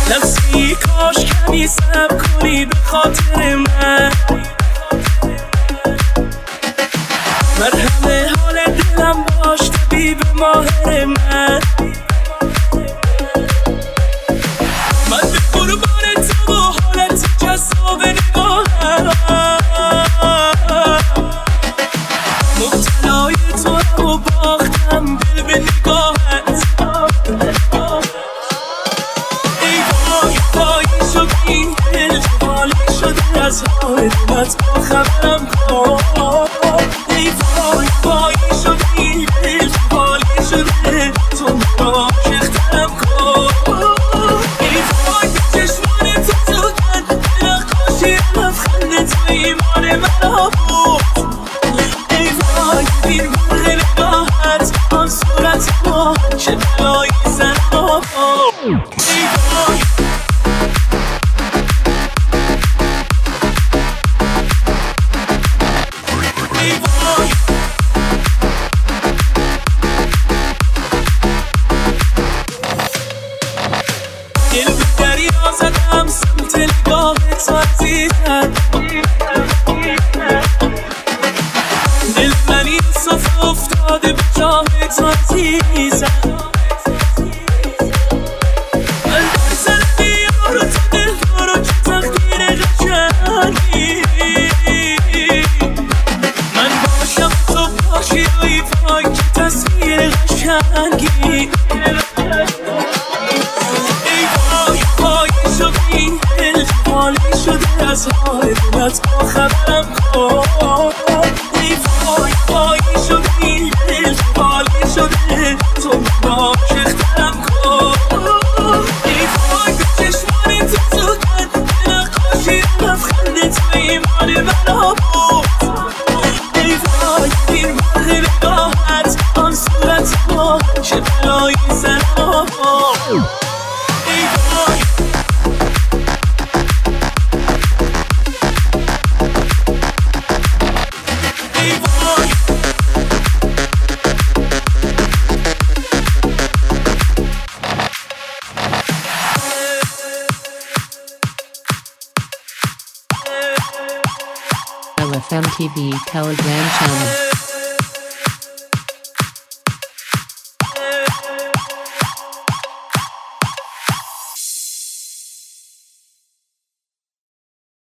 نفسی کاش کمی صبر کنی به خاطر من، مرهم حال دلم باش طبیب ماهر من. من به قربان تو و حالت جذاب نگاهم، مبتلای تو هم و باختم دل به نگاهت. ای وای وای شد این دل حالی شده از حال دلت با خبرم کن. ای وای وای شد این دل حالی شده تو عاشق‌ترم کن. ای وای به چشمان تو زودن نقاشی لبخند تو ایمان مرا بود. ای وای بین مرغ نگاهت آن صورت ما چه بلایی زن ها. ای وای ای وای دل به دریا زدم سمت نگاهت عزیزم. دل من این صفحه افتاده به جاهت عزیزم. من در سر دیار و تو دل دارو که تقدیر قشنگی. من باشم تو باشی ای وای که تصویر قشنگی. ای وای وای شد این دل حالی شده از حال دلت با خبرم کن. ای وای وای شد این دل حالی شده تو عاشق‌ترم کن. ای وای به چشمان تو زودن نقاشی لبخند تو ایمان مرا بود. ای وای این مرغ نگاهت آن صورت ما چه بلایی زن ها. ای وای ای وای LFM TV Telegram channel.